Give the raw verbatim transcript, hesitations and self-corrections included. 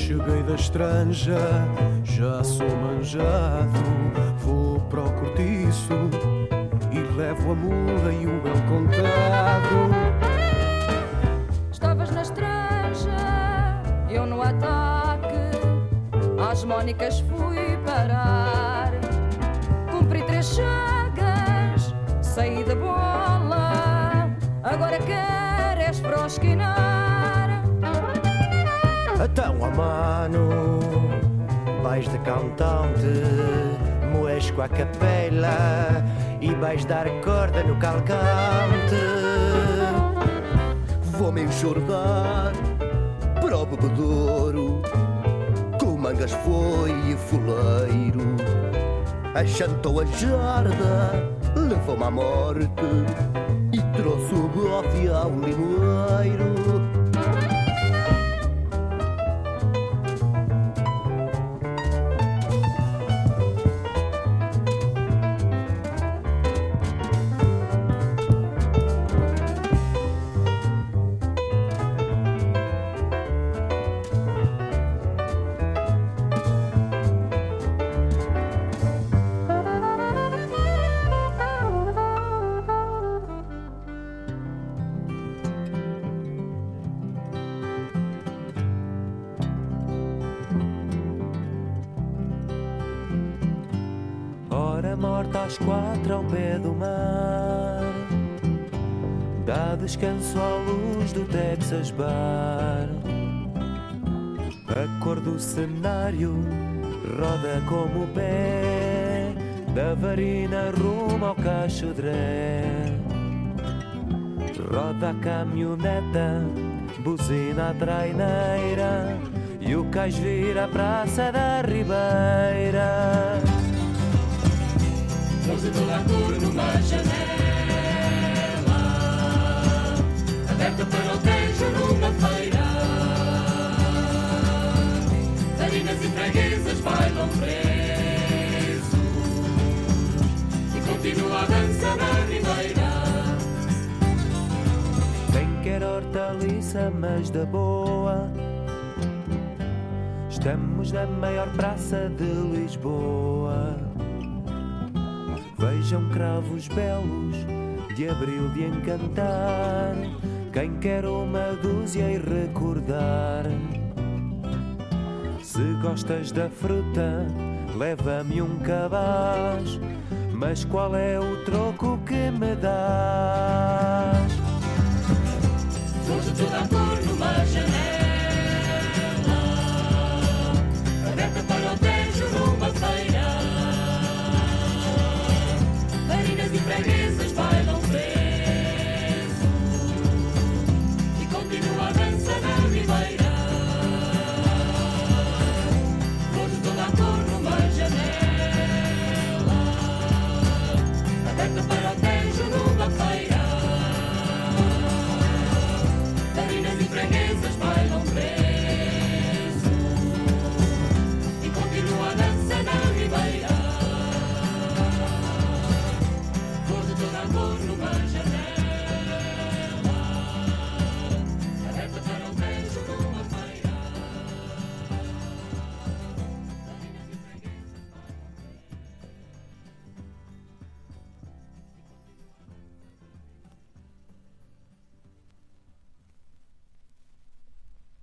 Cheguei da estranja, já sou manjado. Vou para o cortiço e levo a mula e o bel contado. Estavas na estranja, eu no ataque. Às Mónicas fui parar. Cumpri três chagas, saí da bola. Agora queres prosquinar. Então, ó mano, vais de cantante, moes com a capela e vais dar corda no calcante. Vou-me enxordar para o bebedouro, com mangas foi e fuleiro. Achantou a jarda, levou-me à morte e trouxe o bofe ao limoeiro. Morta às quatro ao pé do mar, dá descanso à luz do Texas Bar. A cor do cenário roda como o pé da varina rumo ao Cachodré. Roda a caminhoneta, buzina a traineira e o cais vira a praça da Ribeira. Trouxe toda a cor numa janela, aberta para o Tejo numa feira. Tarinas e freguesas bailam presos e continua a dança na Ribeira. Quem quer hortaliça, mas da boa, estamos na maior praça de Lisboa. Vejam cravos belos de abril de encantar. Quem quer uma dúzia e recordar. Se gostas da fruta, leva-me um cabaz. Mas qual é o troco que me dás? Trouxe toda a cor